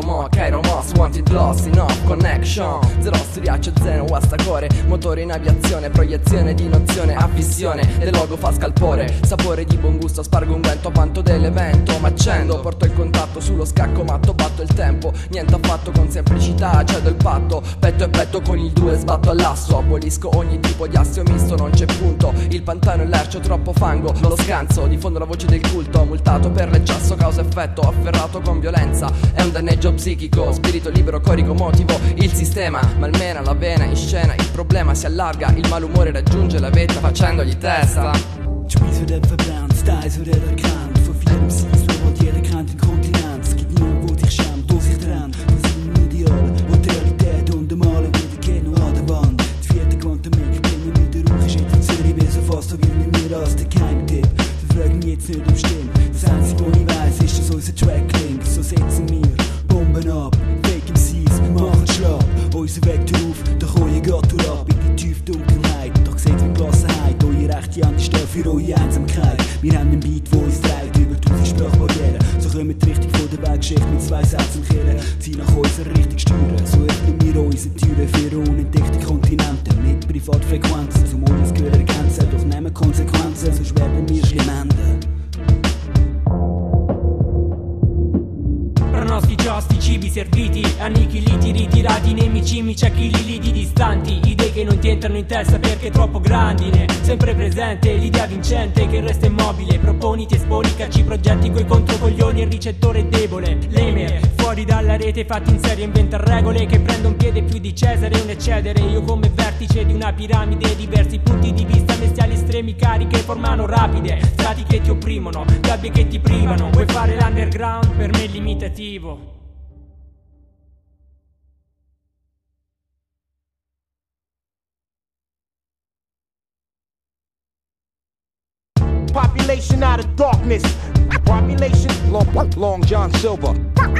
Mo, Cairo, Moss, Wanted, Lost, in off, connection. Zero studiaccio, zero, guastacore. Motore in aviazione, proiezione di nozione, affissione. Del logo fa scalpore, sapore di buon gusto. Spargo unguento a vanto dell'evento. M'accendo, porto il contatto sullo scacco matto. Batto il tempo, niente affatto con semplicità. Cedo il patto, petto e petto con il 2 sbatto all'asso. Abolisco ogni tipo di assio misto, non c'è punto. Il pantano e l'ercio, troppo fango. Lo scanso, diffondo la voce del culto. Multato per l'eccesso, causa effetto. Afferrato con violenza, è un danneggio psichico. Spirito libero, corico, motivo il sistema. Malmena la vena in scena, il problema si allarga. Il malumore raggiunge la vetta facendogli testa. Trees wird verbrannt, Styles wird erkannt. Von vielen MCs, wo jeder kennt den Kontinent. Es gibt niemand, wo dich schämt, wo sich trennt. Von seinem Ideal, wo die Realität und der Malen wieder gehen an der Wand. Das vierte Quantum, ich bin mir mit der Ruhe, ich in Zürich, bin so fast so wie mit mir als der Geheimtipp. Frag mich jetzt nicht, ob stimmt. Das einzige, was ich weiss, ist, dass unser Track klingt. So setzen wir Bomben ab, Fake MCs, machen Schlapp. Unser Weg drauf, doch euer Gatto ab in die tiefe Dunkelheit. Doch seht wie Gelassenheit, eure rechte Hand ist da für eure Einsamkeit. Wir haben einen Beat, der uns trägt über 1000 Sprachbarrieren. So kommen wir richtig von der Weltgeschichte mit 2 Sätzen kehren. Ziehen nach unserer Richtung steuern. So öffnen wir unsere Türen für unentdeckte Kontinente. Mit Privatfrequenzen, zum uns gehören ergänzen. Doch nehmen Konsequenzen, sonst werden wir schlimm enden. Pronostici ostici, cibi serviti, annichiliti, ritirati, nemici, ciechi, lidi distanti. Idee che non ti entrano in testa perché troppo grandine. Sempre presente l'idea vincente che resta immobile. Proponiti, esponi, cacci progetti coi controcoglioni, il ricettore debole. Lamer, fuori dalla rete, fatti in serie, inventa regole che prendono piede più di Cesare. Un eccedere, io come vertice di una piramide. Diversi punti di vista, mestiali estremi, cariche formano rapide. Stati che ti opprimono, gabbie che ti privano. Vuoi fare l'underground? Per me è limitativo. Population out of darkness. Population long John Silver.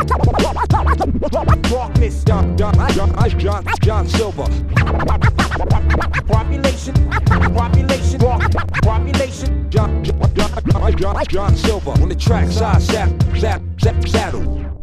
Darkness John Silver. Population John Silver. On the track side saddle.